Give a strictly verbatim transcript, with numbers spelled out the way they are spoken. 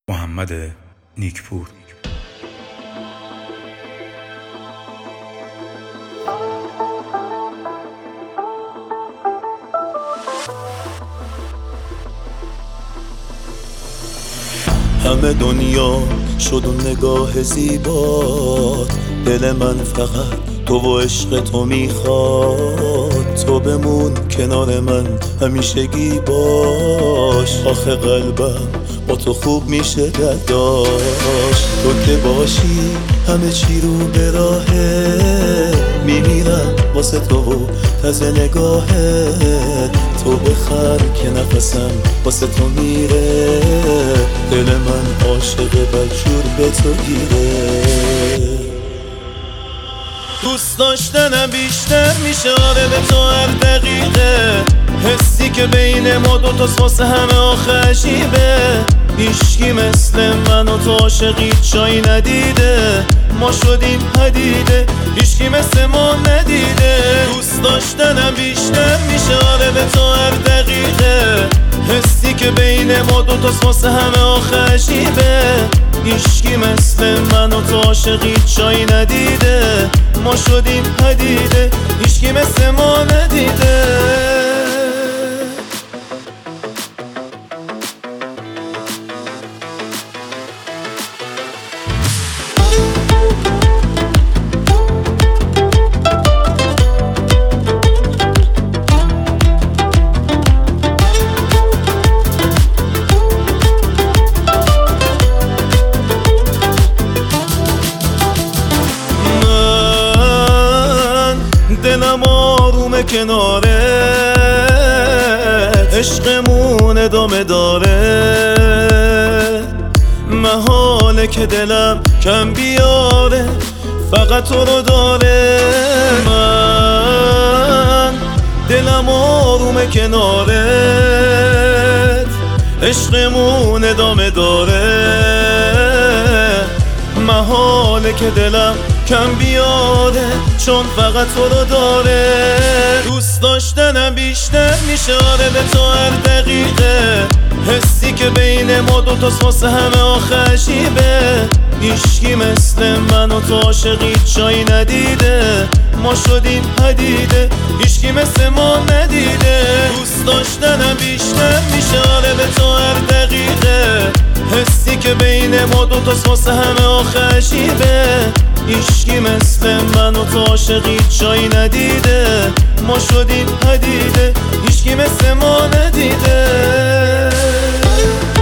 محمد نیکپور. همه دنیا شد و نگاه زیبات، دل من فقط تو و عشق تو میخواد. تو بمون کنار من همیشگی باش، آخه قلبم با تو خوب میشه درداش. تو که باشی همه چی رو به راهه، میمیرم واسه تو و تازه نگاهت. تو بخر که نفسم واسه تو میره، دل من عاشق بدجور به تو گیره. دوست داشتنم بیشتر میشه آره به تو هر دقیقه، حسی که بین ما دوتاست واسه همه آخه عجیبه. هیچکی مثل من و تو عاشقی جایی ندیده، ما شدیم پدیده هیچکی مثل ما ندیده. دوست داشتنم بیشتر میشه آره به تو هر دقیقه، حسی که بین ما دوتاست واسه همه آخه عجیبه. هیچکی مثل من و تو عاشقی جایی ندیده، ما شدیم پدیده هیچکی مثل ما ندیده. دلم آرومه کنارت، عشقمون ادامه داره. محاله که دلم کم بیاره، فقط تو رو داره. من دلم آرومه کنارت، عشقمون ادامه داره. محاله که دلم کم بیاره، چون فقط تو رو داره. دوست داشتنم بیشتر میشه آره به تو هر دقیقه، حسی که بین ما دوتاست واسه همه آخه عجیبه. هیچکی مثل من و تو عاشقی جایی ندیده، ما شدیم پدیده هیچکی مثل ما ندیده. دوست داشتنم بیشتر میشه آره به تو هر دقیقه، حسی که بین ما دوتاست واسه همه آخه عجیبه. هیچکی مثل من و تو عاشقی جایی ندیده، ما شدیم پدیده هیچکی مثل ما ندیده.